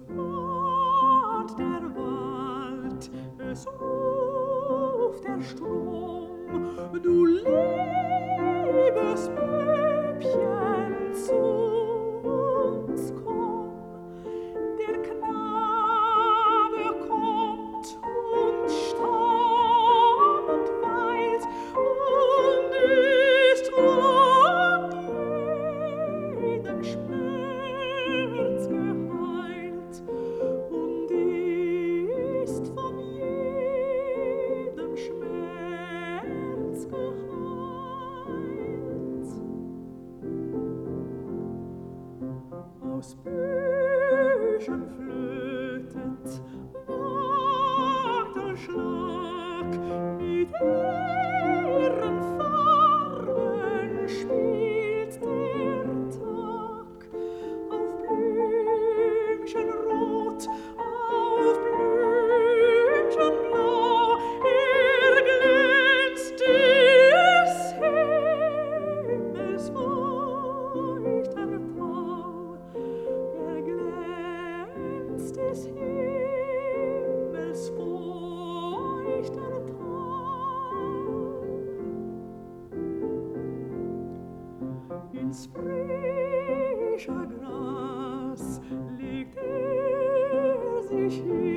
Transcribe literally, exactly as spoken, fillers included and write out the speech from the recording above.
bat der Wald, es ruft der Strom, du liebes Bübchen, zu uns komm. Der Knabe kommt und staunend weilt und ist von jedem Schmerz geheilt und ist von jedem Schmerz geheilt. Aus Büchern flötet Wachtelschlag, mit ihren Farben spielt der Tag. Auf Blümchenrot, auf Blümchenblau, erglänzt des Himmels feuchter Tau, erglänzt des Himmels feuchter Tau. Ins frische Gras legt er sich hin,